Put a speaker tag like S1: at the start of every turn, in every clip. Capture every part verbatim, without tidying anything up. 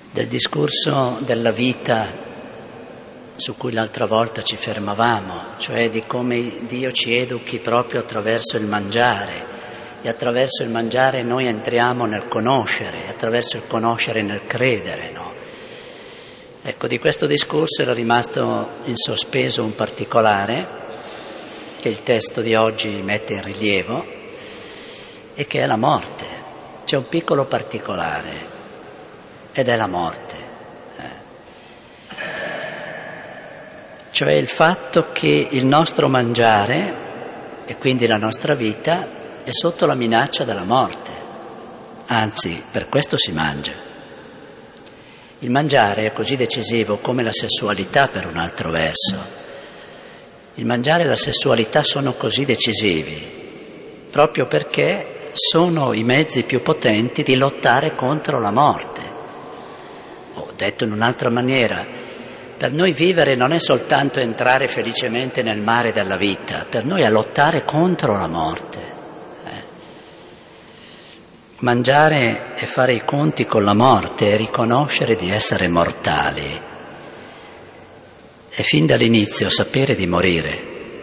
S1: del discorso della vita su cui l'altra volta ci fermavamo, cioè di come Dio ci educhi proprio attraverso il mangiare, e attraverso il mangiare noi entriamo nel conoscere, e attraverso il conoscere nel credere, no? Ecco, di questo discorso era rimasto in sospeso un particolare che il testo di oggi mette in rilievo, e che è la morte. C'è un piccolo particolare, ed è la morte. Cioè il fatto che il nostro mangiare, e quindi la nostra vita, è sotto la minaccia della morte. Anzi, per questo si mangia. Il mangiare è così decisivo come la sessualità per un altro verso. Il mangiare e la sessualità sono così decisivi proprio perché sono i mezzi più potenti di lottare contro la morte. Ho detto in un'altra maniera, per noi vivere non è soltanto entrare felicemente nel mare della vita, per noi è lottare contro la morte. Eh. Mangiare è fare i conti con la morte, è riconoscere di essere mortali. E fin dall'inizio sapere di morire,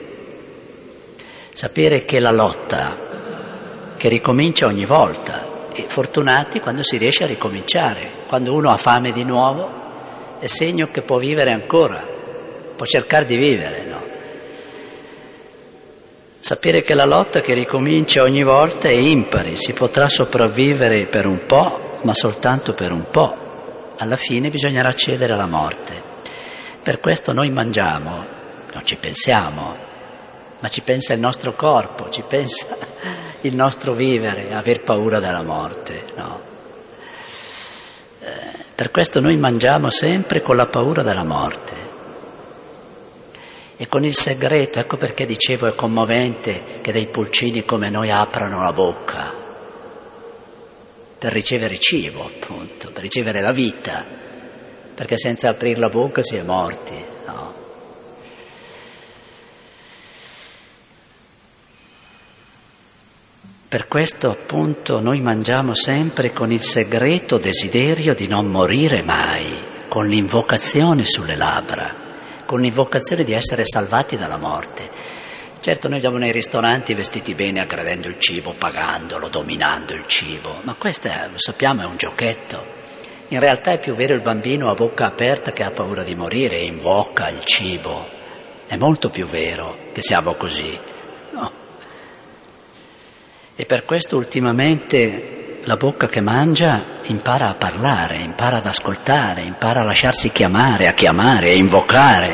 S1: sapere che la lotta, che ricomincia ogni volta, e fortunati quando si riesce a ricominciare, quando uno ha fame di nuovo, è segno che può vivere ancora, può cercare di vivere, no? Sapere che la lotta che ricomincia ogni volta è impari, si potrà sopravvivere per un po', ma soltanto per un po'. Alla fine bisognerà cedere alla morte. Per questo noi mangiamo, non ci pensiamo, ma ci pensa il nostro corpo, ci pensa il nostro vivere, aver paura della morte, no? Per questo noi mangiamo sempre con la paura della morte e con il segreto. Ecco perché dicevo è commovente che dei pulcini come noi aprano la bocca per ricevere cibo, appunto, per ricevere la vita, perché senza aprire la bocca si è morti, no? Per questo appunto noi mangiamo sempre con il segreto desiderio di non morire mai, con l'invocazione sulle labbra, con l'invocazione di essere salvati dalla morte. Certo noi andiamo nei ristoranti vestiti bene, aggredendo il cibo, pagandolo, dominando il cibo, ma questo è, lo sappiamo, è un giochetto. In realtà è più vero il bambino a bocca aperta che ha paura di morire e invoca il cibo. È molto più vero che siamo così, no? E per questo ultimamente la bocca che mangia impara a parlare, impara ad ascoltare, impara a lasciarsi chiamare, a chiamare, a invocare.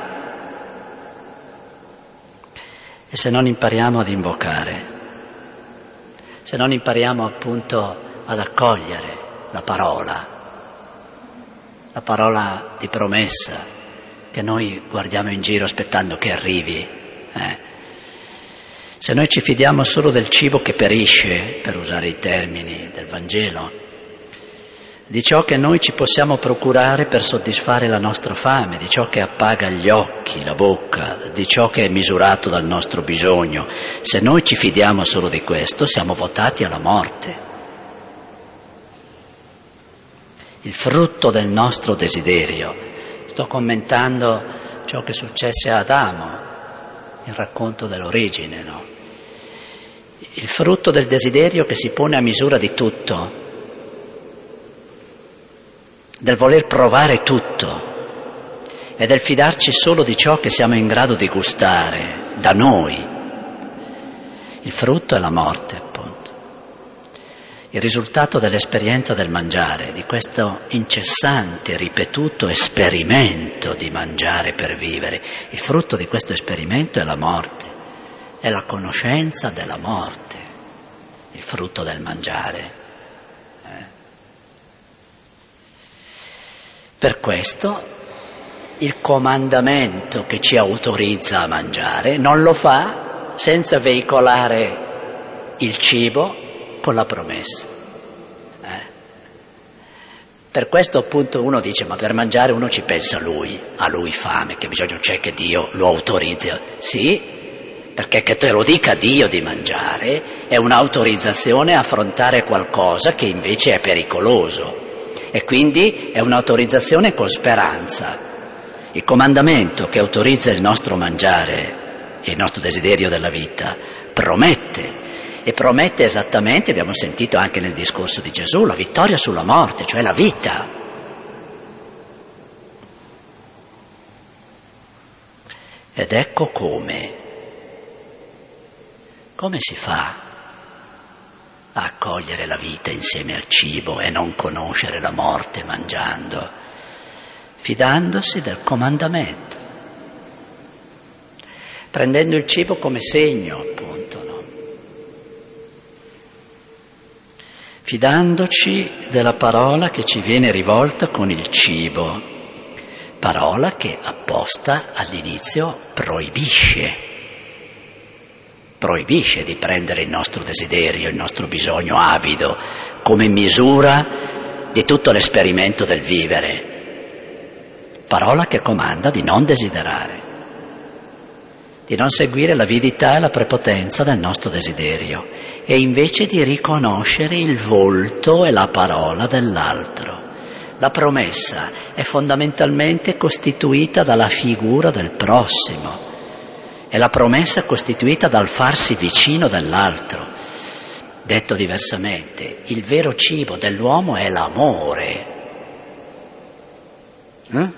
S1: E se non impariamo ad invocare, se non impariamo appunto ad accogliere la parola, la parola di promessa che noi guardiamo in giro aspettando che arrivi, eh? Se noi ci fidiamo solo del cibo che perisce, per usare i termini del Vangelo, di ciò che noi ci possiamo procurare per soddisfare la nostra fame, di ciò che appaga gli occhi, la bocca, di ciò che è misurato dal nostro bisogno, se noi ci fidiamo solo di questo, siamo votati alla morte. Il frutto del nostro desiderio. Sto commentando ciò che successe a Adamo, il racconto dell'origine, no? Il frutto del desiderio che si pone a misura di tutto, del voler provare tutto e del fidarci solo di ciò che siamo in grado di gustare da noi. Il frutto è la morte, appunto. Il risultato dell'esperienza del mangiare, di questo incessante, ripetuto esperimento di mangiare per vivere, il frutto di questo esperimento è la morte, è la conoscenza della morte, il frutto del mangiare. Eh. Per questo il comandamento che ci autorizza a mangiare non lo fa senza veicolare il cibo con la promessa. Eh. Per questo appunto uno dice, ma per mangiare uno ci pensa a lui, a lui fame, che bisogno c'è che Dio lo autorizza. Sì, perché che te lo dica Dio di mangiare è un'autorizzazione a affrontare qualcosa che invece è pericoloso. e quindi è un'autorizzazione con speranza. Il comandamento che autorizza il nostro mangiare e il nostro desiderio della vita promette, e promette esattamente, abbiamo sentito anche nel discorso di Gesù, la vittoria sulla morte, cioè la vita. Ed ecco come. Come si fa a accogliere la vita insieme al cibo e non conoscere la morte mangiando? Fidandosi del comandamento, prendendo il cibo come segno, appunto, no? Fidandoci della parola che ci viene rivolta con il cibo, parola che apposta all'inizio proibisce, proibisce di prendere il nostro desiderio, il nostro bisogno avido come misura di tutto l'esperimento del vivere. Parola che comanda di non desiderare, di non seguire l'avidità e la prepotenza del nostro desiderio e invece di riconoscere il volto e la parola dell'altro. La promessa è fondamentalmente costituita dalla figura del prossimo, è la promessa costituita dal farsi vicino dell'altro. Detto diversamente, il vero cibo dell'uomo è l'amore. Eh?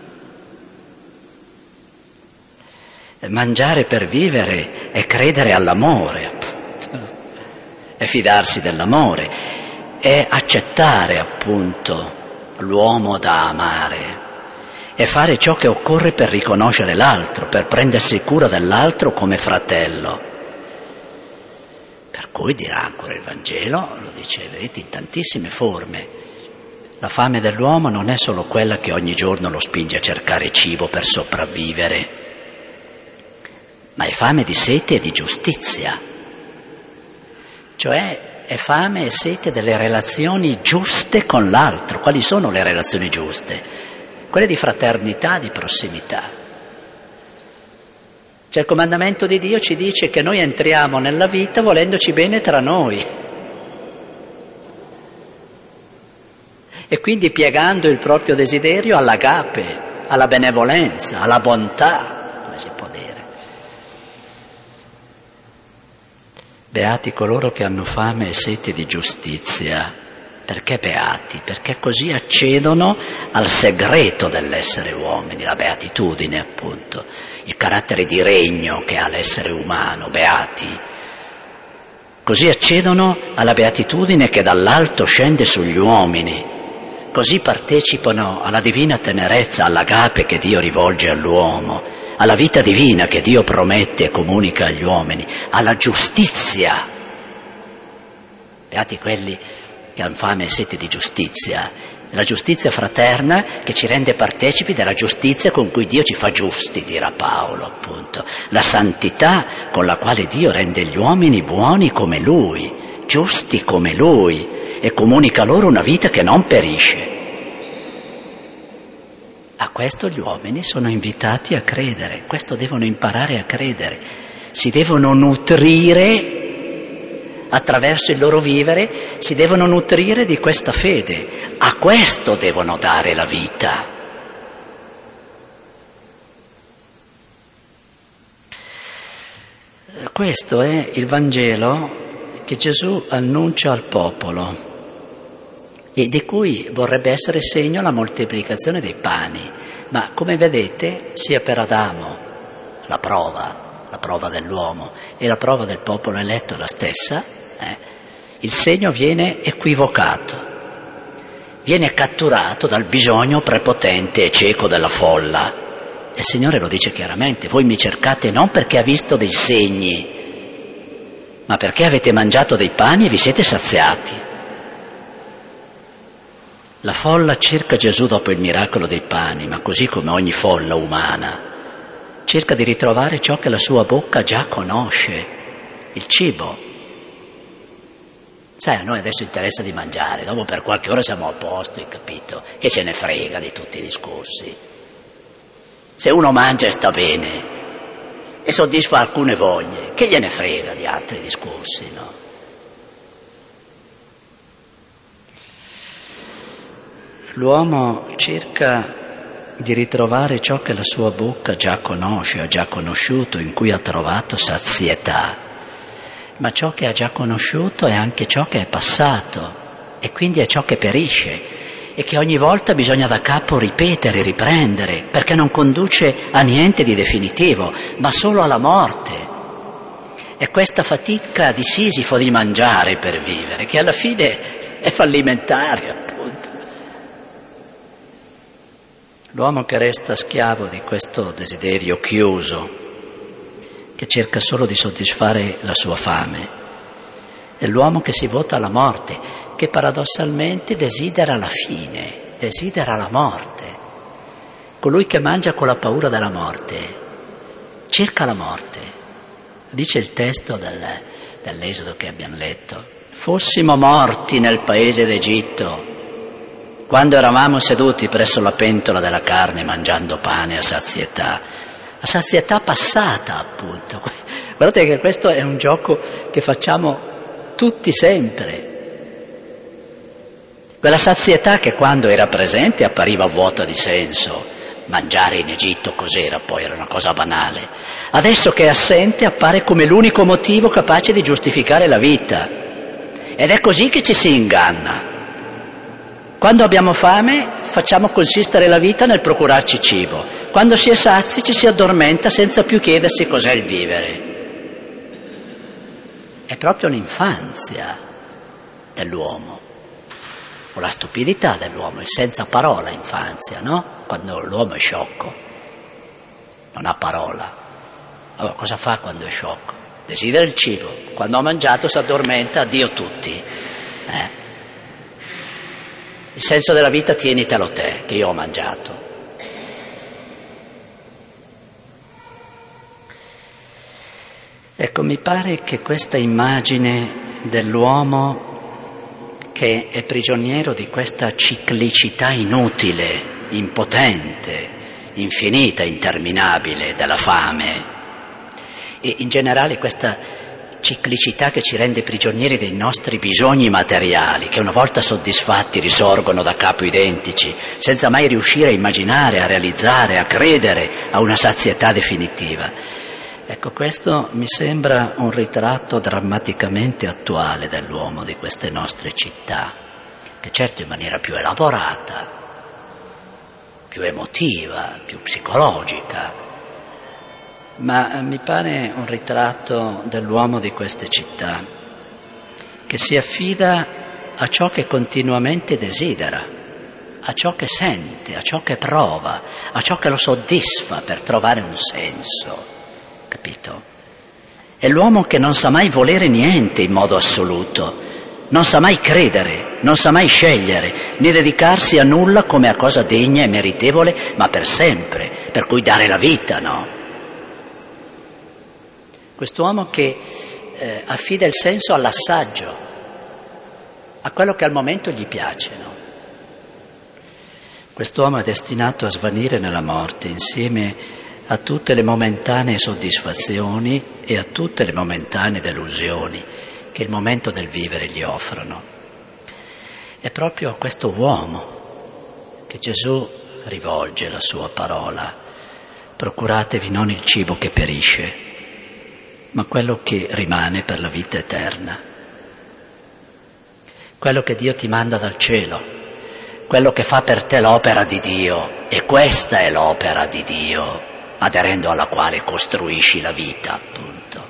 S1: Mangiare per vivere è credere all'amore, appunto, è fidarsi dell'amore, è accettare, appunto, l'uomo da amare, è fare ciò che occorre per riconoscere l'altro, per prendersi cura dell'altro come fratello. Per cui dirà ancora il Vangelo, lo dice, vedete, in tantissime forme, la fame dell'uomo non è solo quella che ogni giorno lo spinge a cercare cibo per sopravvivere, ma è fame di sete e di giustizia, cioè è fame e sete delle relazioni giuste con l'altro. Quali sono le relazioni giuste? Quelle di fraternità, di prossimità. Cioè il comandamento di Dio ci dice che noi entriamo nella vita volendoci bene tra noi e quindi piegando il proprio desiderio all'agape, alla benevolenza, alla bontà, come si può dire. Beati coloro che hanno fame e sete di giustizia. Perché beati? Perché così accedono al segreto dell'essere uomini, la beatitudine, appunto, il carattere di regno che ha l'essere umano, beati. Così accedono alla beatitudine che dall'alto scende sugli uomini, così partecipano alla divina tenerezza, all'agape che Dio rivolge all'uomo, alla vita divina che Dio promette e comunica agli uomini, alla giustizia. Beati quelli che hanno fame e sete di giustizia, la giustizia fraterna che ci rende partecipi della giustizia con cui Dio ci fa giusti, dirà Paolo, appunto, la santità con la quale Dio rende gli uomini buoni come Lui, giusti come Lui, e comunica loro una vita che non perisce. A questo gli uomini sono invitati a credere, questo devono imparare a credere, si devono nutrire attraverso il loro vivere, si devono nutrire di questa fede, a questo devono dare la vita. Questo è il Vangelo che Gesù annuncia al popolo e di cui vorrebbe essere segno la moltiplicazione dei pani, ma come vedete sia per Adamo la prova, la prova dell'uomo e la prova del popolo eletto è la stessa, eh? Il segno viene equivocato, viene catturato dal bisogno prepotente e cieco della folla. E il Signore lo dice chiaramente: voi mi cercate non perché ha visto dei segni, ma perché avete mangiato dei pani e vi siete saziati. La folla cerca Gesù dopo il miracolo dei pani, ma così come ogni folla umana, cerca di ritrovare ciò che la sua bocca già conosce, il cibo. Sai, a noi adesso interessa di mangiare, dopo per qualche ora siamo a posto, hai capito? Che ce ne frega di tutti i discorsi. Se uno mangia e sta bene e soddisfa alcune voglie, che gliene frega di altri discorsi, no? l'uomo cerca di ritrovare ciò che la sua bocca già conosce, ha già conosciuto, in cui ha trovato sazietà. Ma ciò che ha già conosciuto è anche ciò che è passato e quindi è ciò che perisce e che ogni volta bisogna da capo ripetere, riprendere, perché non conduce a niente di definitivo, ma solo alla morte. È questa fatica di Sisifo di mangiare per vivere, che alla fine è fallimentare, appunto. L'uomo che resta schiavo di questo desiderio chiuso, che cerca solo di soddisfare la sua fame, è l'uomo che si vota alla morte, che paradossalmente desidera la fine, desidera la morte. Colui che mangia con la paura della morte cerca la morte. Dice il testo del, dell'Esodo che abbiamo letto: fossimo morti nel paese d'Egitto, quando eravamo seduti presso la pentola della carne mangiando pane a sazietà. A sazietà passata, appunto. Guardate che questo è un gioco che facciamo tutti sempre. Quella sazietà che quando era presente appariva vuota di senso. Mangiare in Egitto cos'era? Poi era una cosa banale. Adesso che è assente appare come l'unico motivo capace di giustificare la vita. Ed è così che ci si inganna. Quando abbiamo fame facciamo consistere la vita nel procurarci cibo. Quando si è sazi ci si addormenta senza più chiedersi cos'è il vivere. È proprio l'infanzia dell'uomo, o la stupidità dell'uomo, il senza parola infanzia, no? Quando l'uomo è sciocco, non ha parola. Allora cosa fa quando è sciocco? Desidera il cibo. Quando ha mangiato si addormenta, addio tutti. Eh? Il senso della vita tienitelo te, che io ho mangiato. Ecco, mi pare che questa immagine dell'uomo che è prigioniero di questa ciclicità inutile, impotente, infinita, interminabile della fame, e in generale questa ciclicità che ci rende prigionieri dei nostri bisogni materiali, che una volta soddisfatti risorgono da capo identici, senza mai riuscire a immaginare, a realizzare, a credere a una sazietà definitiva. Ecco, questo mi sembra un ritratto drammaticamente attuale dell'uomo di queste nostre città, che certo in maniera più elaborata, più emotiva, più psicologica, ma mi pare un ritratto dell'uomo di queste città che si affida a ciò che continuamente desidera, a ciò che sente, a ciò che prova, a ciò che lo soddisfa per trovare un senso. Capito? È l'uomo che non sa mai volere niente in modo assoluto, non sa mai credere, non sa mai scegliere, né dedicarsi a nulla come a cosa degna e meritevole, ma per sempre, per cui dare la vita, no? Quest'uomo che eh, affida il senso all'assaggio, a quello che al momento gli piace, no? Quest'uomo è destinato a svanire nella morte insieme a tutte le momentanee soddisfazioni e a tutte le momentanee delusioni che il momento del vivere gli offrono. È proprio a questo uomo che Gesù rivolge la sua parola: procuratevi non il cibo che perisce, ma quello che rimane per la vita eterna. Quello che Dio ti manda dal cielo, quello che fa per te l'opera di Dio, e questa è l'opera di Dio, aderendo alla quale costruisci la vita, appunto.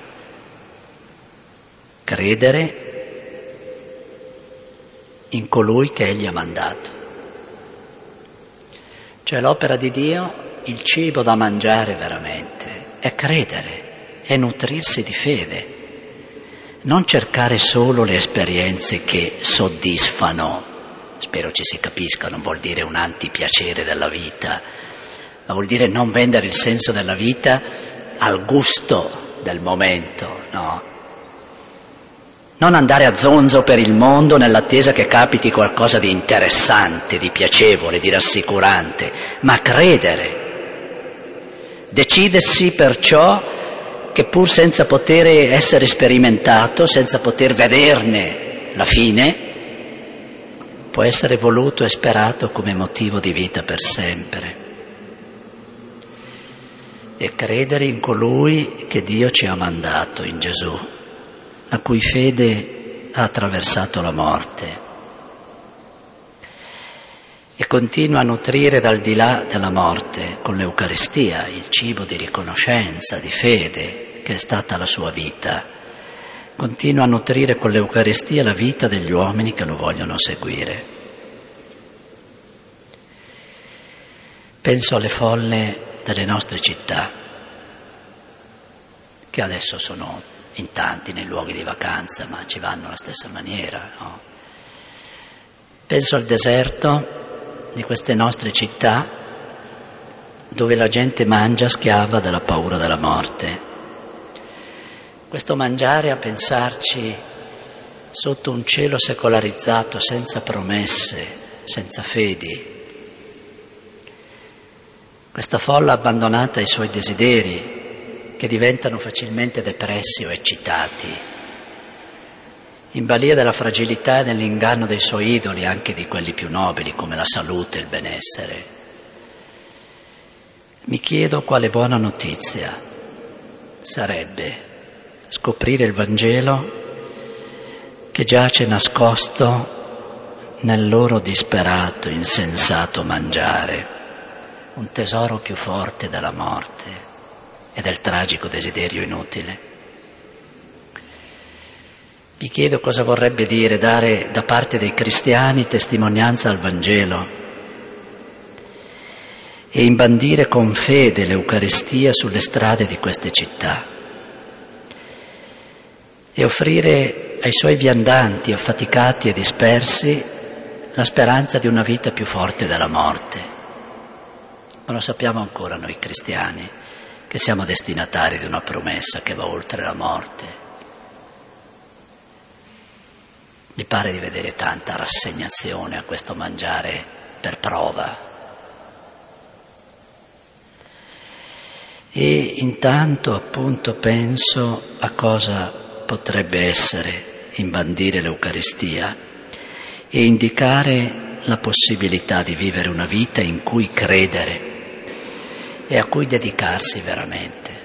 S1: Credere in colui che Egli ha mandato. Cioè l'opera di Dio, il cibo da mangiare veramente, è credere, è nutrirsi di fede, non cercare solo le esperienze che soddisfano. Spero ci si capisca, non vuol dire un antipiacere della vita, ma vuol dire non vendere il senso della vita al gusto del momento, no? Non andare a zonzo per il mondo nell'attesa che capiti qualcosa di interessante, di piacevole, di rassicurante, ma credere. Decidersi perciò che pur senza poter essere sperimentato, senza poter vederne la fine, può essere voluto e sperato come motivo di vita per sempre. E credere in colui che Dio ci ha mandato, in Gesù, la cui fede ha attraversato la morte e continua a nutrire dal di là della morte con l'Eucaristia, il cibo di riconoscenza, di fede, che è stata la sua vita. Continua a nutrire con l'Eucaristia la vita degli uomini che lo vogliono seguire. Penso alle folle delle nostre città, che adesso sono in tanti nei luoghi di vacanza, ma ci vanno alla stessa maniera, no? Penso al deserto di queste nostre città, dove la gente mangia schiava della paura della morte. Questo mangiare a pensarci sotto un cielo secolarizzato, senza promesse, senza fedi. Questa folla abbandonata ai suoi desideri, che diventano facilmente depressi o eccitati, in balia della fragilità e dell'inganno dei suoi idoli, anche di quelli più nobili come la salute e il benessere. Mi chiedo quale buona notizia sarebbe scoprire il Vangelo che giace nascosto nel loro disperato, insensato mangiare, un tesoro più forte della morte e del tragico desiderio inutile. Vi chiedo cosa vorrebbe dire dare da parte dei cristiani testimonianza al Vangelo e imbandire con fede l'Eucaristia sulle strade di queste città e offrire ai suoi viandanti affaticati e dispersi la speranza di una vita più forte della morte. Ma lo sappiamo ancora noi cristiani, che siamo destinatari di una promessa che va oltre la morte. Mi pare di vedere tanta rassegnazione a questo mangiare per prova. E intanto appunto penso a cosa potrebbe essere imbandire l'Eucaristia e indicare la possibilità di vivere una vita in cui credere e a cui dedicarsi veramente.